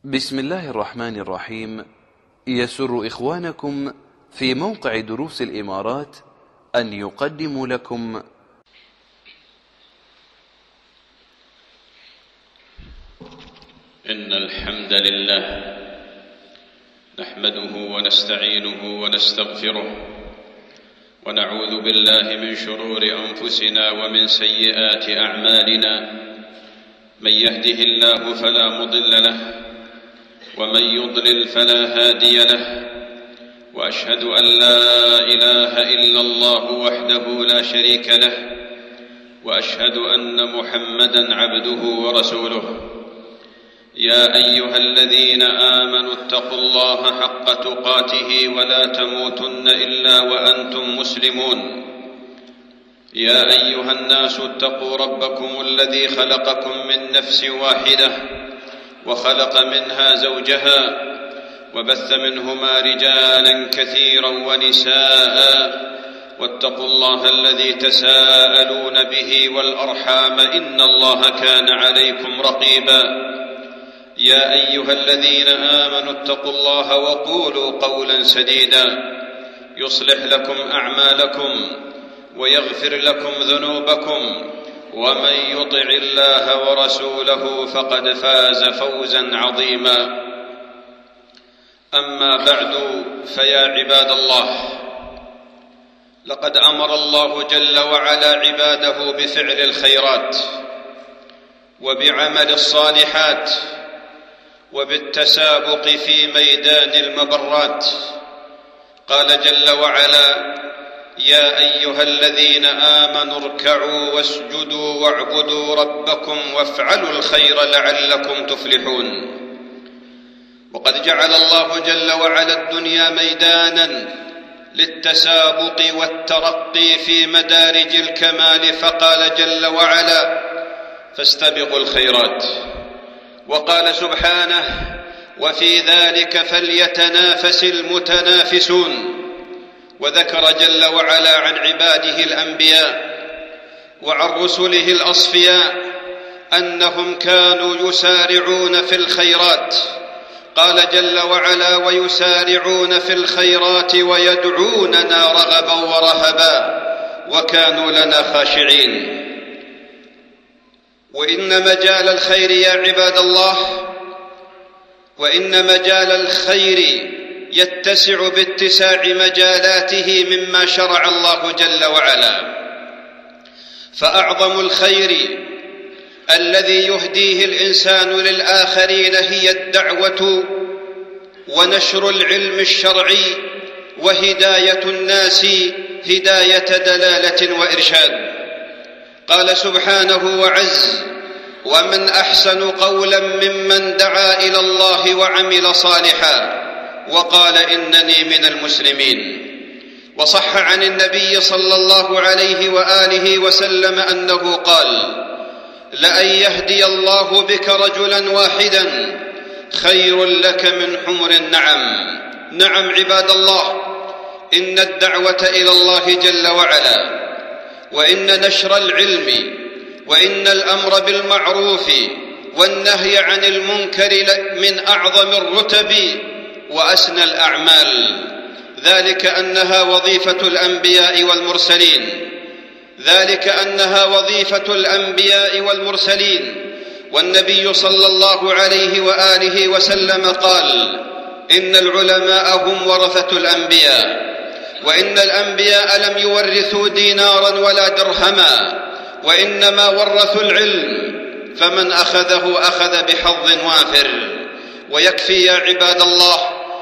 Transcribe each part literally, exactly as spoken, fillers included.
بسم الله الرحمن الرحيم. يسر إخوانكم في موقع دروس الإمارات أن يقدموا لكم إن الحمد لله نحمده ونستعينه ونستغفره ونعوذ بالله من شرور أنفسنا ومن سيئات أعمالنا. من يهده الله فلا مضل له ومن يضلل فلا هادي له، وأشهد أن لا إله إلا الله وحده لا شريك له، وأشهد أن محمدًا عبده ورسوله. يا أيها الذين آمنوا اتقوا الله حق تقاته ولا تموتن إلا وأنتم مسلمون. يا أيها الناس اتقوا ربكم الذي خلقكم من نفس واحدة وخلق منها زوجها وبث منهما رجالا كثيرا ونساء، واتقوا الله الذي تساءلون به والأرحام إن الله كان عليكم رقيبا. يا أيها الذين آمنوا اتقوا الله وقولوا قولا سديدا يصلح لكم أعمالكم ويغفر لكم ذنوبكم، ومن يطع الله ورسوله فقد فاز فوزا عظيما. أما بعد، فيا عباد الله، لقد أمر الله جل وعلا عباده بفعل الخيرات وبعمل الصالحات وبالتسابق في ميدان المبرات. قال جل وعلا: يا أيها الذين آمنوا اركعوا واسجدوا واعبدوا ربكم وافعلوا الخير لعلكم تفلحون. وقد جعل الله جل وعلا الدنيا ميدانا للتسابق والترقي في مدارج الكمال، فقال جل وعلا: فاستبقوا الخيرات. وقال سبحانه: وفي ذلك فليتنافس المتنافسون. وذكر جل وعلا عن عباده الأنبياء وعن رسله الأصفياء أنهم كانوا يسارعون في الخيرات. قال جل وعلا: ويسارعون في الخيرات ويدعوننا رغبا ورهبا وكانوا لنا خاشعين. وإن مجال الخير يا عباد الله، وإن مجال الخير يتسع باتساع مجالاته مما شرع الله جل وعلا. فأعظم الخير الذي يهديه الإنسان للآخرين هي الدعوة ونشر العلم الشرعي وهداية الناس هداية دلالة وإرشاد. قال سبحانه وعز: ومن أحسن قولا ممن دعا إلى الله وعمل صالحا وقال إنني من المسلمين. وصح عن النبي صلى الله عليه وآله وسلم أنه قال: لأن يهدي الله بك رجلا واحدا خير لك من حمر النعم. نعم عباد الله، إن الدعوة إلى الله جل وعلا وإن نشر العلم وإن الأمر بالمعروف والنهي عن المنكر من أعظم الرتب وأسنى الأعمال. ذلك أنها وظيفة الأنبياء والمرسلين ذلك أنها وظيفة الأنبياء والمرسلين والنبي صلى الله عليه وآله وسلم قال: إن العلماء هم ورثة الأنبياء، وإن الأنبياء لم يورثوا دينارا ولا درهما، وإنما ورثوا العلم، فمن أخذه أخذ بحظ وافر. ويكفي يا عباد الله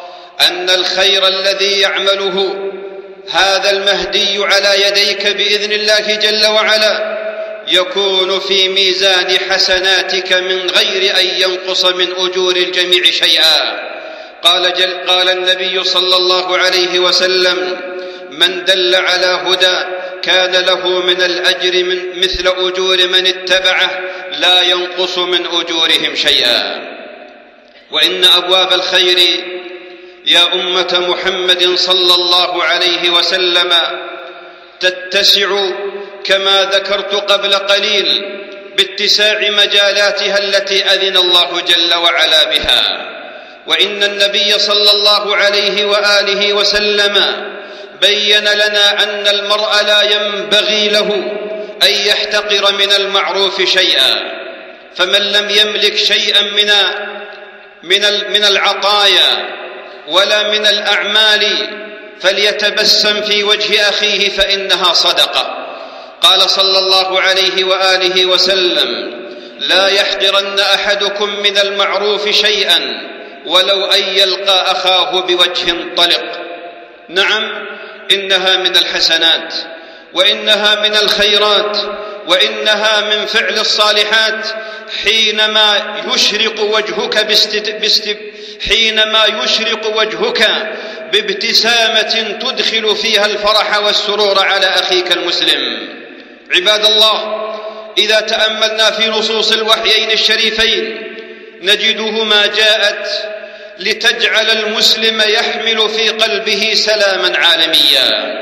أن الخير الذي يعمله هذا المهدي على يديك بإذن الله جل وعلا يكون في ميزان حسناتك من غير أن ينقص من أجور الجميع شيئا. قال, جل قال النبي صلى الله عليه وسلم: من دل على هدى كان له من الأجر من مثل أجور من اتبعه لا ينقص من أجورهم شيئا. وإن أبواب الخير يا أمة محمد صلى الله عليه وسلم تتسع كما ذكرت قبل قليل باتساع مجالاتها التي أذن الله جل وعلا بها. وإن النبي صلى الله عليه وآله وسلم بين لنا أن المرء لا ينبغي له أن يحتقر من المعروف شيئا، فمن لم يملك شيئا من من العطايا ولا من الأعمال فليتبسم في وجه أخيه فإنها صدقة. قال صلى الله عليه وآله وسلم: لا يحقرن أحدكم من المعروف شيئا ولو أن يلقى أخاه بوجه طلق. نعم، إنها من الحسنات، وإنها من الخيرات، وإنها من فعل الصالحات حينما يشرق وجهك باست... باست... حينما يشرق وجهك بابتسامة تدخل فيها الفرح والسرور على أخيك المسلم. عباد الله، إذا تأملنا في نصوص الوحيين الشريفين نجدهما جاءت لتجعل المسلم يحمل في قلبه سلاما عالميا،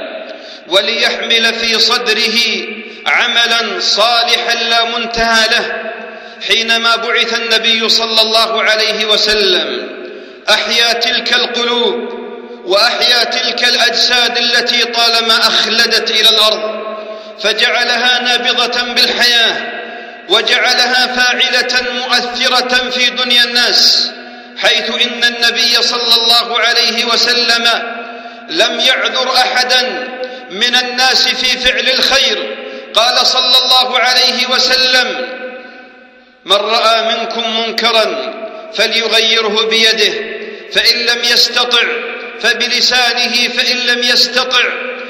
وليحمل في صدره عملا صالحا لا منتهى له. حينما بعث النبي صلى الله عليه وسلم أحيا تلك القلوب وأحيا تلك الأجساد التي طالما أخلدت إلى الأرض، فجعلها نابضة بالحياة، وجعلها فاعلة مؤثرة في دنيا الناس، حيث إن النبي صلى الله عليه وسلم لم يعذر أحدا من الناس في فعل الخير. قال صلى الله عليه وسلم: من رأى منكم منكرا فليغيره بيده، فإن لم يستطع فبلسانه، فإن لم يستطع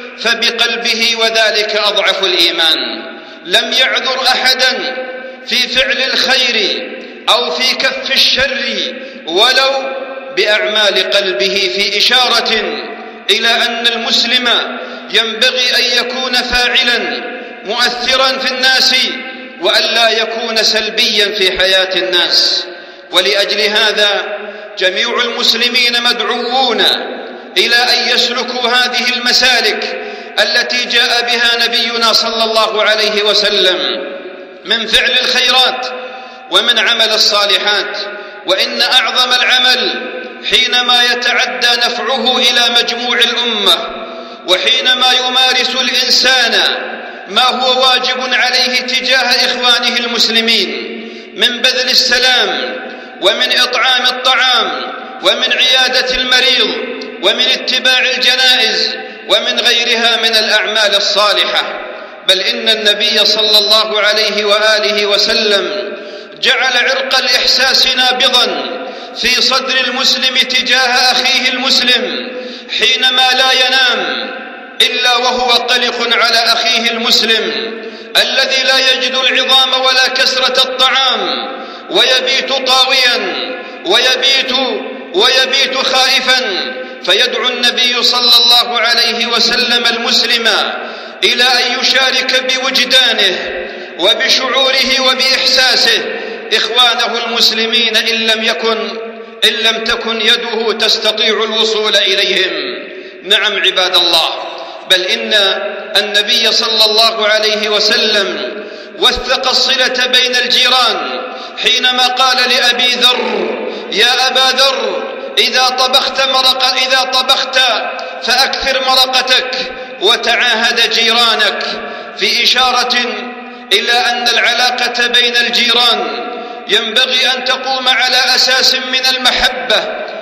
فبقلبه، وذلك أضعف الإيمان. لم يعذر أحدا في فعل الخير أو في كف الشر ولو بأعمال قلبه، في إشارة إلى أن المسلم ينبغي أن يكون فاعلا مؤثرا في الناس وأن لا يكون سلبيا في حياة الناس. ولأجل هذا جميع المسلمين مدعوون إلى أن يسلكوا هذه المسالك التي جاء بها نبينا صلى الله عليه وسلم من فعل الخيرات ومن عمل الصالحات. وإن أعظم العمل حينما يتعدى نفعه إلى مجموع الأمة، وحينما يمارس الإنسان ما هو واجب عليه تجاه إخوانه المسلمين من بذل السلام ومن إطعام الطعام ومن عيادة المريض ومن اتباع الجنائز ومن غيرها من الأعمال الصالحة. بل إن النبي صلى الله عليه وآله وسلم جعل عرق الإحساس نابضا في صدر المسلم تجاه أخيه المسلم حينما لا ينام إلا وهو قلق على أخيه المسلم الذي لا يجد العظام ولا كسرة الطعام، ويبيت طاويا ويبيت ويبيت خائفا. فيدعو النبي صلى الله عليه وسلم المسلم إلى أن يشارك بوجدانه وبشعوره وبإحساسه إخوانه المسلمين إن لم يكن إن لم تكن يده تستطيع الوصول إليهم. نعم عباد الله، بل إن النبي صلى الله عليه وسلم وثق الصلة بين الجيران حينما قال لأبي ذر: يا أبا ذر، إذا طبخت مرقة إذا طبخت فأكثر مرقتك وتعاهد جيرانك، في إشارة إلى أن العلاقة بين الجيران ينبغي أن تقوم على أساس من المحبة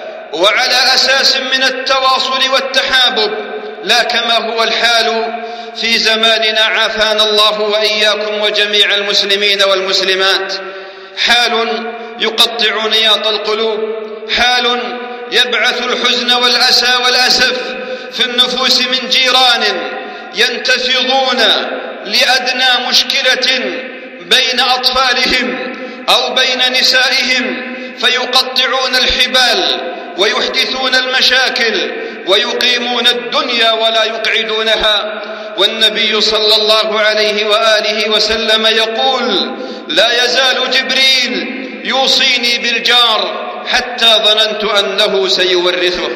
وعلى أساس من التواصل والتحابب، لا كما هو الحال في زماننا عافانا الله وإياكم وجميع المسلمين والمسلمات. حال يقطع نياط القلوب، حال يبعث الحزن والأسى والأسف في النفوس من جيران ينتفضون لأدنى مشكلة بين أطفالهم أو بين نسائهم فيقطعون الحبال ويحدثون المشاكل ويقيمون الدنيا ولا يقعدونها. والنبي صلى الله عليه وآله وسلم يقول: لا يزال جبريل يوصيني بالجار حتى ظننت أنه سيورثه.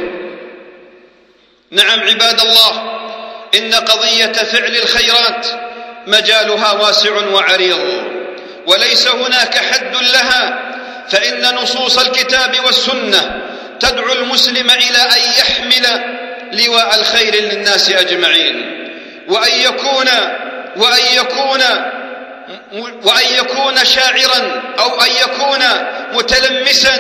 نعم عباد الله، إن قضية فعل الخيرات مجالها واسع وعريض، وليس هناك حد لها، فإن نصوص الكتاب والسنة تدعو المسلم إلى أن يحمل لواء الخير للناس أجمعين، وأن يكون وأن يكون وأن يكون شاعرا أو أن يكون متلمسا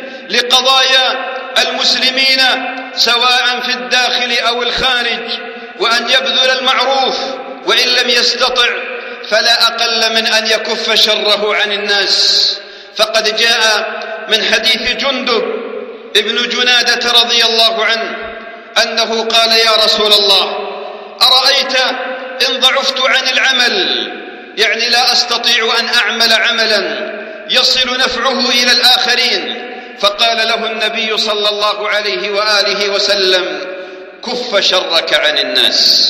لقضايا المسلمين سواء في الداخل أو الخارج، وأن يبذل المعروف، وإن لم يستطع فلا أقل من أن يكف شره عن الناس. فقد جاء من حديث جندب ابن جنادة رضي الله عنه أنه قال: يا رسول الله، أرأيت إن ضعفت عن العمل، يعني لا أستطيع أن أعمل عملا يصل نفعه إلى الآخرين، فقال له النبي صلى الله عليه وآله وسلم: كف شرك عن الناس،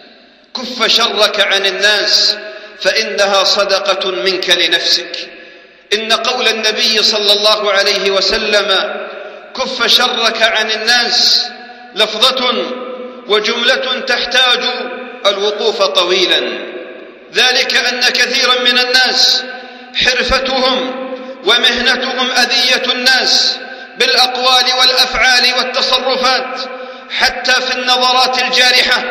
كف شرك عن الناس، فإنها صدقة منك لنفسك. إن قول النبي صلى الله عليه وسلم كف شرك عن الناس لفظة وجملة تحتاج الوقوف طويلا، ذلك أن كثيرا من الناس حرفتهم ومهنتهم أذية الناس بالأقوال والأفعال والتصرفات حتى في النظرات الجارحة،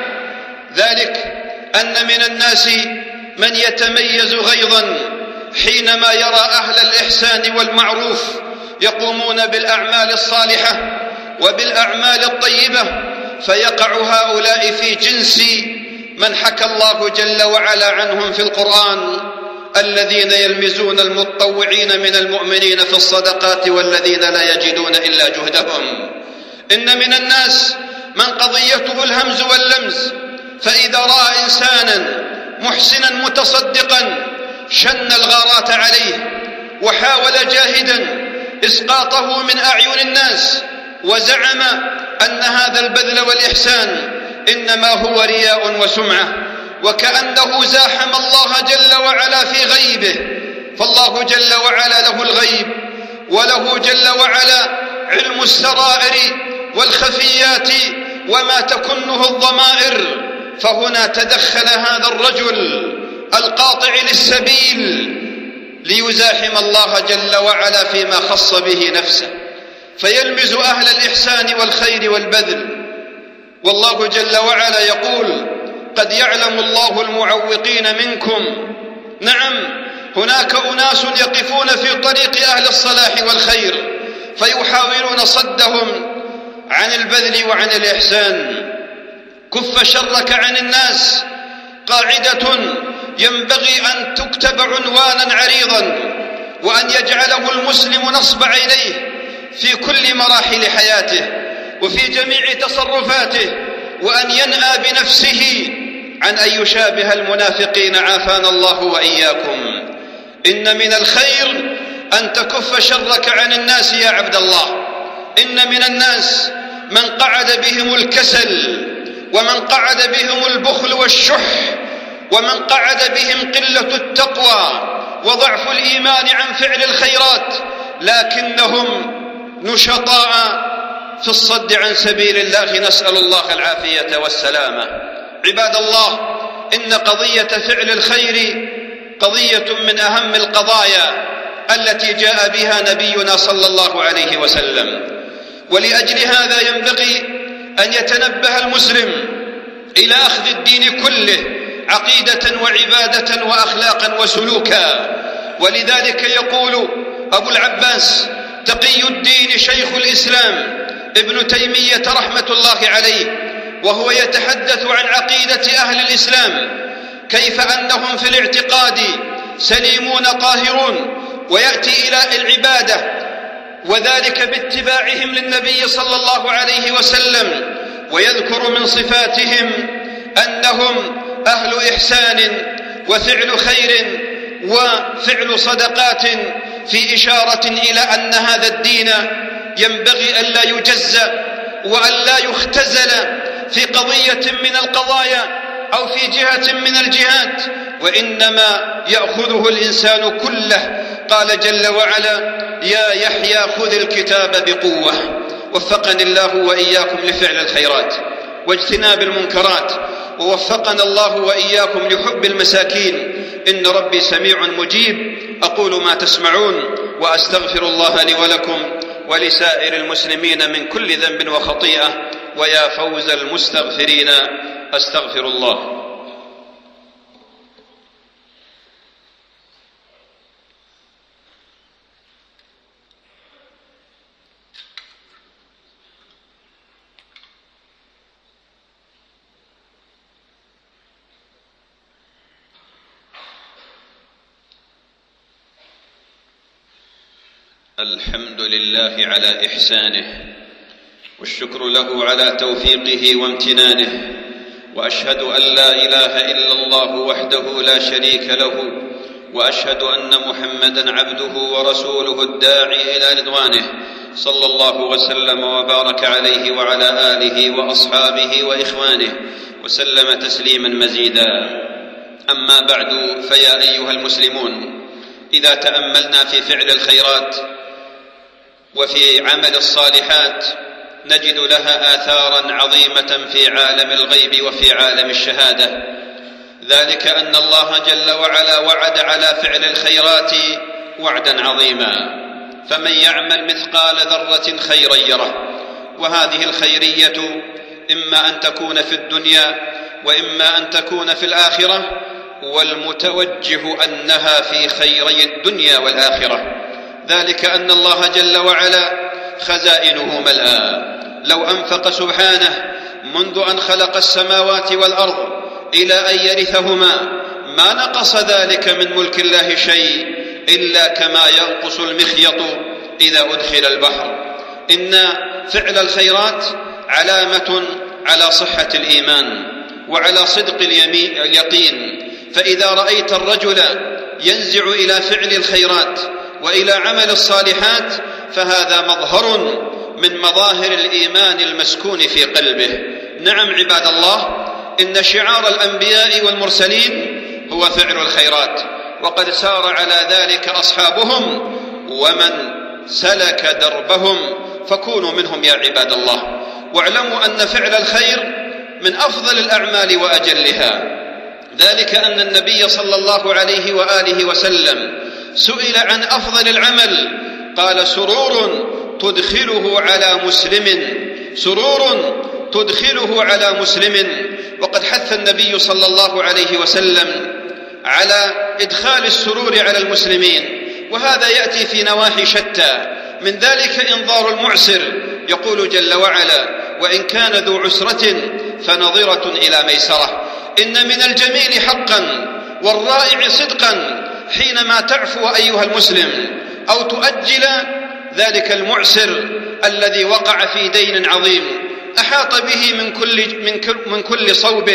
ذلك أن من الناس من يتميز غيظا حينما يرى أهل الإحسان والمعروف يقومون بالأعمال الصالحة وبالأعمال الطيبة، فيقع هؤلاء في جنس من حكى الله جل وعلا عنهم في القرآن: الذين يلمزون المتطوعين من المؤمنين في الصدقات والذين لا يجدون إلا جهدهم. إن من الناس من قضيته الهمز واللمز، فإذا رأى إنسانا محسنا متصدقا شن الغارات عليه، وحاول جاهدا إسقاطه من أعين الناس، وزعم أن هذا البذل والإحسان إنما هو رياء وسمعة، وكأنه زاحم الله جل وعلا في غيبه، فالله جل وعلا له الغيب، وله جل وعلا علم السرائر والخفيات وما تكنه الضمائر. فهنا تدخل هذا الرجل القاطع للسبيل ليزاحم الله جل وعلا فيما خص به نفسه، فيلمز أهل الإحسان والخير والبذل. والله جل وعلا يقول: قد يعلم الله المعوقين منكم. نعم، هناك أناس يقفون في طريق أهل الصلاح والخير فيحاولون صدهم عن البذل وعن الإحسان. كف شرك عن الناس قاعدة ينبغي أن تكتب عنوانا عريضا، وأن يجعله المسلم نصب عينيه في كل مراحل حياته وفي جميع تصرفاته، وأن ينأى بنفسه عن أن يشابه المنافقين، عافانا الله وإياكم. إن من الخير أن تكف شرك عن الناس يا عبد الله. إن من الناس من قعد بهم الكسل، ومن قعد بهم البخل والشح، ومن قعد بهم قلة التقوى وضعف الإيمان عن فعل الخيرات، لكنهم نشطاء في الصد عن سبيل الله، نسأل الله العافية والسلامة. عباد الله، إن قضية فعل الخير قضية من أهم القضايا التي جاء بها نبينا صلى الله عليه وسلم، ولأجل هذا ينبغي أن يتنبه المسلم إلى أخذ الدين كله عقيدة وعبادة وأخلاقا وسلوكا. ولذلك يقول أبو العباس تقي الدين شيخ الإسلام ابن تيمية رحمة الله عليه، وهو يتحدث عن عقيدة أهل الإسلام، كيف أنهم في الاعتقاد سليمون طاهرون، ويأتي إلى العبادة وذلك باتباعهم للنبي صلى الله عليه وسلم، ويذكر من صفاتهم أنهم أهل إحسان وفعل خير وفعل صدقات، في إشارة إلى أن هذا الدين ينبغي أن لا يجزى وأن لا يختزل في قضية من القضايا أو في جهة من الجهات، وإنما يأخذه الإنسان كله. قال جل وعلا: يا يحيى خذ الكتاب بقوة. وفقني الله وإياكم لفعل الخيرات واجتناب المنكرات، ووفقنا الله وإياكم لحب المساكين إن ربي سميع مجيب. أقول ما تسمعون وأستغفر الله لي ولكم ولسائر المسلمين من كل ذنب وخطيئة، ويا فوز المستغفرين. أستغفر الله. الحمد لله على إحسانه، والشكر له على توفيقه وامتنانه، وأشهد أن لا إله إلا الله وحده لا شريك له، وأشهد أن محمدًا عبده ورسوله الداعي إلى رضوانه، صلى الله وسلم وبارك عليه وعلى آله وأصحابه وإخوانه وسلم تسليمًا مزيدًا. أما بعد، فيا أيها المسلمون، إذا تأملنا في فعل الخيرات وفي عمل الصالحات نجد لها آثاراً عظيمة في عالم الغيب وفي عالم الشهادة. ذلك أن الله جل وعلا وعد على فعل الخيرات وعداً عظيماً، فمن يعمل مثقال ذرة خيراً يره. وهذه الخيرية إما أن تكون في الدنيا وإما أن تكون في الآخرة، والمتوجه أنها في خيري الدنيا والآخرة. ذلك أن الله جل وعلا خزائنه ملآ، لو أنفق سبحانه منذ أن خلق السماوات والأرض إلى أن يرثهما ما نقص ذلك من ملك الله شيء، إلا كما ينقص المخيط إذا أدخل البحر. إن فعل الخيرات علامة على صحة الإيمان وعلى صدق اليقين. فإذا رأيت الرجل ينزع إلى فعل الخيرات وإلى عمل الصالحات فهذا مظهر من مظاهر الإيمان المسكون في قلبه. نعم عباد الله، إن شعار الأنبياء والمرسلين هو فعل الخيرات، وقد سار على ذلك أصحابهم ومن سلك دربهم، فكونوا منهم يا عباد الله. واعلموا أن فعل الخير من أفضل الأعمال وأجلها. ذلك أن النبي صلى الله عليه وآله وسلم سئل عن أفضل العمل قال: سرور تدخله على مسلم، سرور تدخله على مسلم. وقد حث النبي صلى الله عليه وسلم على إدخال السرور على المسلمين، وهذا يأتي في نواحي شتى، من ذلك إنظار المعسر. يقول جل وعلا: وإن كان ذو عسرة فنظرة إلى ميسرة. إن من الجميل حقا والرائع صدقا حينما تعفو أيها المسلم أو تؤجل ذلك المعسر الذي وقع في دين عظيم أحاط به من كل, من كل, من كل صوب،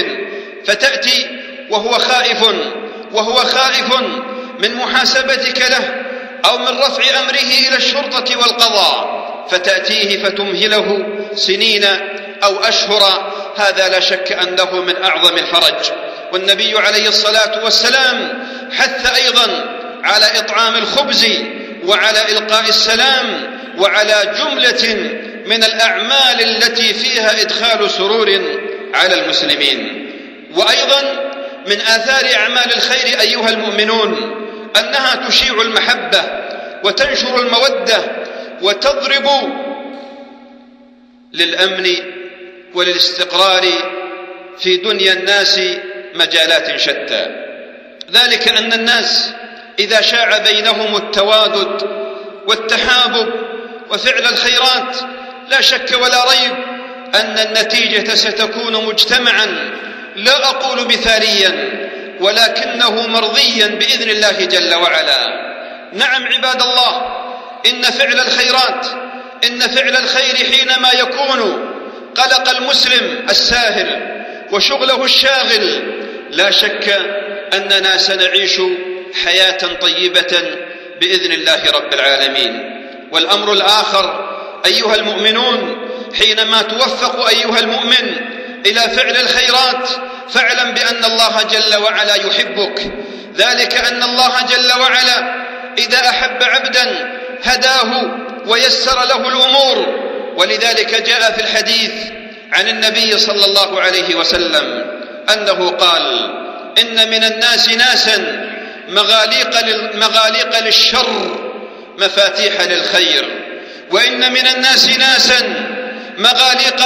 فتأتي وهو خائف وهو خائف من محاسبتك له أو من رفع أمره إلى الشرطة والقضاء، فتأتيه فتمهله سنين أو أشهر. هذا لا شك أنه من أعظم الفرج. والنبي عليه الصلاة والسلام حث أيضا على إطعام الخبز وعلى إلقاء السلام وعلى جملة من الأعمال التي فيها إدخال سرور على المسلمين. وأيضا من آثار أعمال الخير أيها المؤمنون أنها تشيع المحبة وتنشر المودة وتضرب للأمن وللاستقرار في دنيا الناس مجالات شتى. ذلك أن الناس إذا شاع بينهم التوادد والتحابب وفعل الخيرات لا شك ولا ريب أن النتيجة ستكون مجتمعا، لا أقول مثاليا ولكنه مرضيا بإذن الله جل وعلا. نعم عباد الله، إن فعل الخيرات إن فعل الخير حينما يكون قلق المسلم الساهل وشغله الشاغل لا شك أننا سنعيش حياة طيبة بإذن الله رب العالمين. والأمر الآخر أيها المؤمنون، حينما توفق أيها المؤمن إلى فعل الخيرات فاعلم بأن الله جل وعلا يحبك. ذلك أن الله جل وعلا إذا أحب عبدا هداه ويسر له الأمور. ولذلك جاء في الحديث عن النبي صلى الله عليه وسلم أنه قال: إن من الناس ناسا مغاليق, مغاليق للشر مفاتيح للخير، وإن من الناس ناسا مغاليق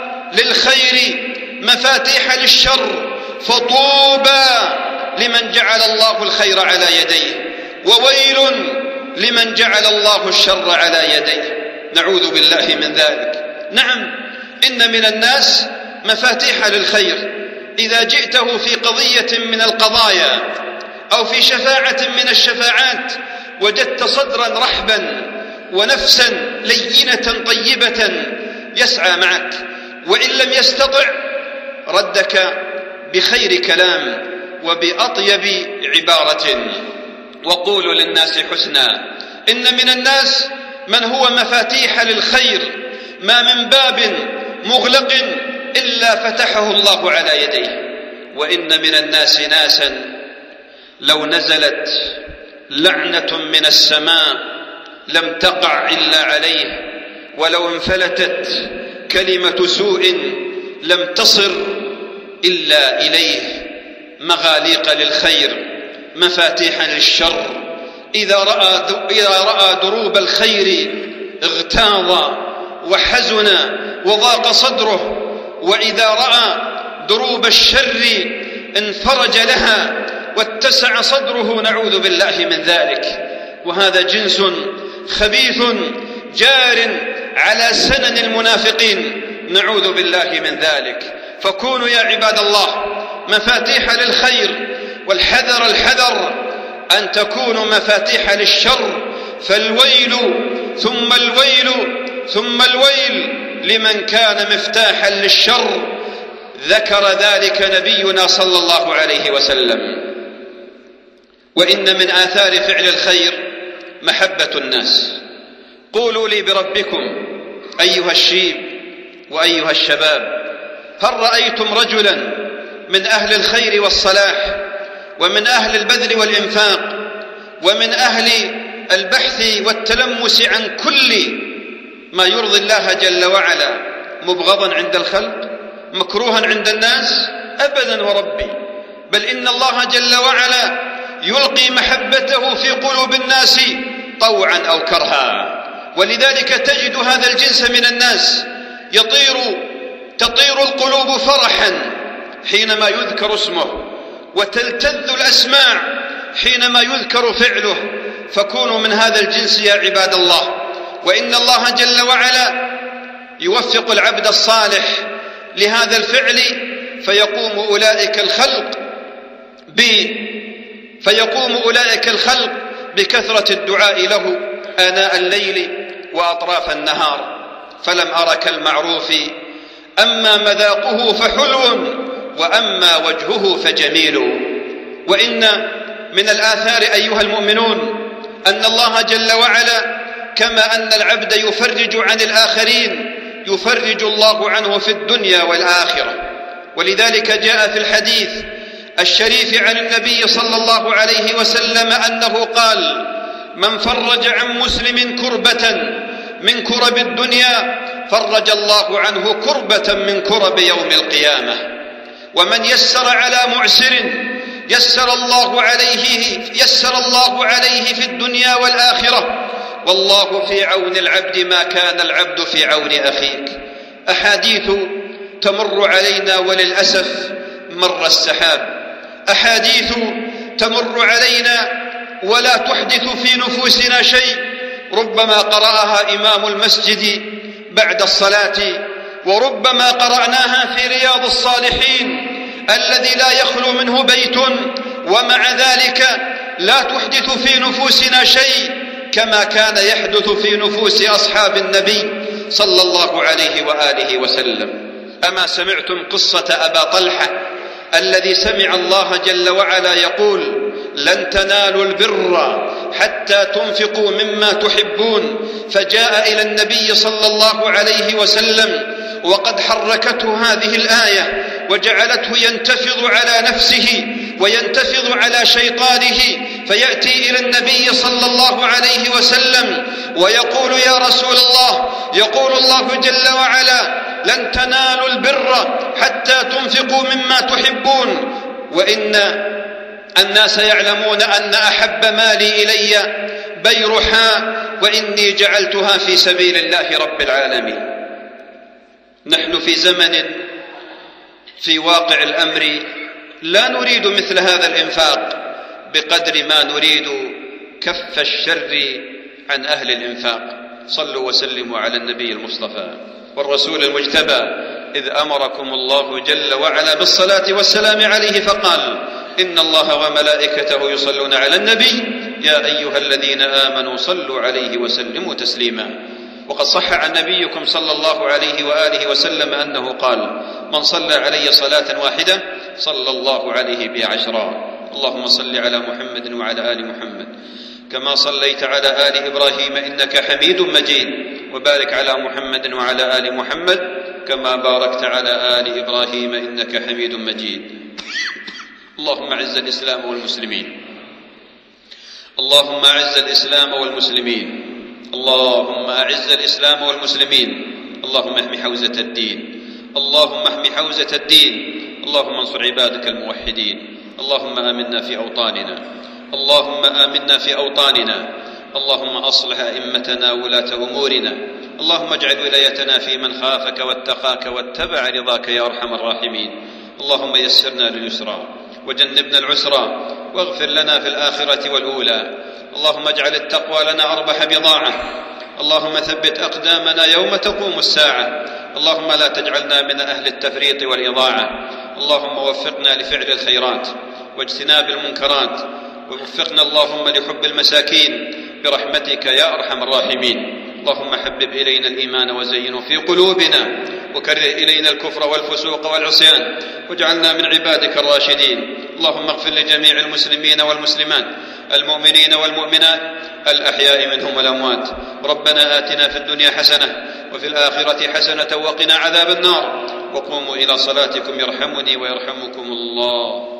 للخير مفاتيح للشر، فطوبى لمن جعل الله الخير على يديه، وويل لمن جعل الله الشر على يديه. نعوذ بالله من ذلك. نعم، إن من الناس مفاتيح للخير، إذا جئته في قضية من القضايا أو في شفاعة من الشفاعات وجدت صدرا رحبا ونفسا لينة طيبة يسعى معك، وإن لم يستطع ردك بخير كلام وبأطيب عبارة. وقولوا للناس حسنا. إن من الناس من هو مفاتيح للخير، ما من باب مغلق إلا فتحه الله على يديه. وإن من الناس ناسا لو نزلت لعنة من السماء لم تقع إلا عليه، ولو انفلتت كلمة سوء لم تصر إلا إليه. مغاليق للخير مفاتيح للشر، إذا رأى, إذا رأى دروب الخير اغتاظ وحزن وضاق صدره، وإذا رأى دروب الشر انفرج لها واتسع صدره. نعوذ بالله من ذلك. وهذا جنس خبيث جار على سنن المنافقين. نعوذ بالله من ذلك. فكونوا يا عباد الله مفاتيح للخير، والحذر الحذر أن تكونوا مفاتيح للشر، فالويل ثم الويل ثم الويل لمن كان مفتاحا للشر. ذكر ذلك نبينا صلى الله عليه وسلم. وإن من آثار فعل الخير محبة الناس. قولوا لي بربكم أيها الشيب وأيها الشباب، هل رأيتم رجلا من أهل الخير والصلاح ومن أهل البذل والإنفاق ومن أهل البحث والتلمس عن كل ما يرضي الله جل وعلا مبغضا عند الخلق، مكروها عند الناس؟ أبدا وربي، بل إن الله جل وعلا يلقي محبته في قلوب الناس طوعا أو كرها. ولذلك تجد هذا الجنس من الناس يطير تطير القلوب فرحا حينما يذكر اسمه، وتلتذ الأسماع حينما يذكر فعله. فكونوا من هذا الجنس يا عباد الله. وإن الله جل وعلا يوفق العبد الصالح لهذا الفعل، فيقوم أولئك الخلق ب فيقوم أولئك الخلق بكثرة الدعاء له آناء الليل وأطراف النهار. فلم أر كالمعروف أما مذاقه فحلو، وأما وجهه فجميل. وإن من الآثار أيها المؤمنون أن الله جل وعلا كما أن العبد يفرج عن الآخرين يفرج الله عنه في الدنيا والآخرة. ولذلك جاء في الحديث الشريف عن النبي صلى الله عليه وسلم أنه قال: من فرج عن مسلم كربة من كرب الدنيا فرج الله عنه كربة من كرب يوم القيامة. ومن يسر على معسر يسر الله عليه يسر الله عليه في الدنيا والآخرة. والله في عون العبد ما كان العبد في عون أخيك. أحاديث تمر علينا وللأسف مر السحاب، أحاديث تمر علينا ولا تحدث في نفوسنا شيء. ربما قرأها إمام المسجد بعد الصلاة، وربما قرأناها في رياض الصالحين الذي لا يخلو منه بيت، ومع ذلك لا تحدث في نفوسنا شيء كما كان يحدث في نفوس أصحاب النبي صلى الله عليه وآله وسلم. أما سمعتم قصة أبا طلحة الذي سمع الله جل وعلا يقول: لن تنالوا البر حتى تنفقوا مما تحبون، فجاء إلى النبي صلى الله عليه وسلم وقد حركته هذه الآية وجعلته ينتفض على نفسه وينتفض على شيطانه، فيأتي إلى النبي صلى الله عليه وسلم ويقول: يا رسول الله، يقول الله جل وعلا: لن تنالوا البر حتى تنفقوا مما تحبون. وإن الناس يعلمون أن أحب مالي إلي بيرحاء وإني جعلتها في سبيل الله رب العالمين. نحن في زمن في واقع الأمر لا نريد مثل هذا الإنفاق بقدر ما نريد كف الشر عن أهل الإنفاق. صلوا وسلموا على النبي المصطفى والرسول المجتبى إذ أمركم الله جل وعلا بالصلاة والسلام عليه فقال إن الله وملائكته يصلون على النبي يا أيها الذين آمنوا صلوا عليه وسلموا تسليما. وقد صح عن نبيكم صلى الله عليه وآله وسلم أنه قال من صلى علي صلاة واحدة صلى الله عليه بعشرا. اللهم صل على محمد وعلى آل محمد كما صليت على آل إبراهيم إنك حميد مجيد وبارك على محمد وعلى آل محمد كما باركت على آل إبراهيم إنك حميد مجيد. اللهم أعز الإسلام والمسلمين اللهم أعز الإسلام والمسلمين اللهم أعز الإسلام والمسلمين اللهم احم حوزة الدين اللهم احم حوزة الدين اللهم انصر عبادك الموحدين. اللهم آمنا في أوطاننا اللهم آمنا في أوطاننا اللهم أصلح أئمتنا ولاة أمورنا اللهم اجعل ولايتنا في من خافك واتقاك واتبع رضاك يا أرحم الراحمين. اللهم يسرنا لليسرى وجنبنا العسرى واغفر لنا في الآخرة والأولى. اللهم اجعل التقوى لنا أربح بضاعة. اللهم ثبت أقدامنا يوم تقوم الساعة. اللهم لا تجعلنا من أهل التفريط والإضاعة. اللهم وفقنا لفعل الخيرات واجتناب المنكرات ووفقنا اللهم لحب المساكين برحمتك يا أرحم الراحمين. اللهم حبب إلينا الإيمان وزينه في قلوبنا وكره إلينا الكفر والفسوق والعصيان واجعلنا من عبادك الراشدين. اللهم اغفر لجميع المسلمين والمسلمات المؤمنين والمؤمنات الأحياء منهم والأموات. ربنا آتنا في الدنيا حسنة وفي الآخرة حسنة وقنا عذاب النار. وقوموا إلى صلاتكم يرحمني ويرحمكم الله.